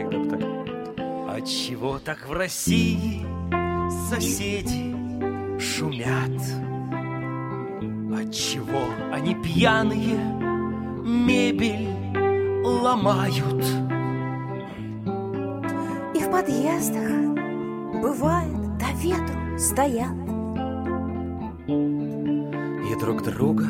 когда бы так. Отчего так в России соседи шумят? Отчего они пьяные мебель ломают? И в подъездах, бывает, до ветру стоят. И друг друга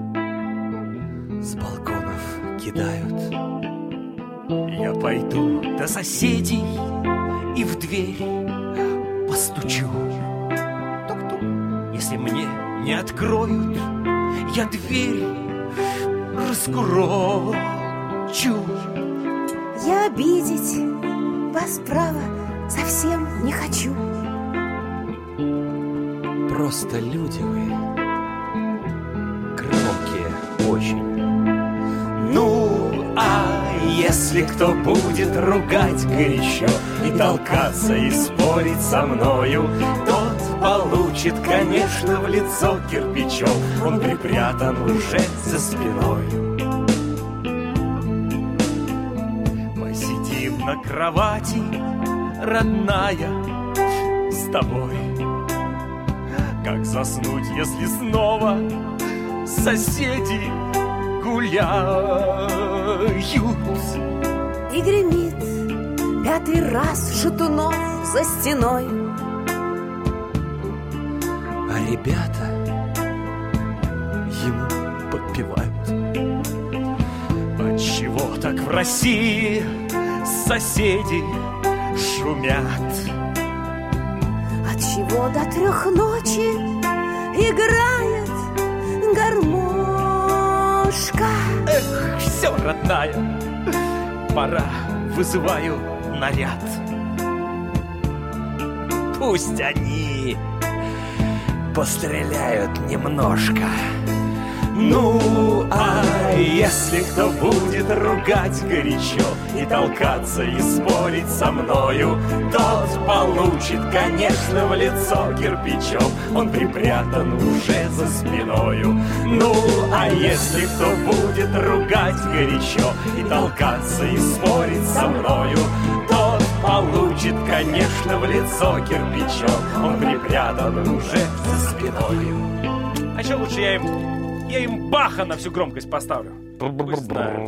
с балконов кидают. Я пойду до соседей и в дверь постучу. Тук-тук. Если мне не откроют, я дверь раскурочу. Я обидеть вас, право, совсем не хочу. Просто люди вы громкие очень. Ну, а если кто будет ругать горячо и толкаться, и спорить со мною, тот получит, конечно, в лицо кирпичом. Он припрятан уже за спиною. Мы сидим на кровати, родная, с тобой. Как заснуть, если снова соседи гуляют? И гремит 5-й раз шатунов за стеной. А ребята ему подпевают. Отчего так в России соседи шумят? Отчего до 3 ночи играет гармошка? Эх, все, родная, пора, вызываю наряд. Пусть они постреляют немножко. Ну, а если кто будет ругать горячо и толкаться, и спорить со мною, тот получит, конечно, в лицо кирпичом. Он припрятан уже за спиною. Ну, а если кто будет ругать горячо и толкаться, и спорить со мною, тот получит, конечно, в лицо кирпичом. Он припрятан уже за спиною. А еще лучше я им Баха на всю громкость поставлю. Пусть знают.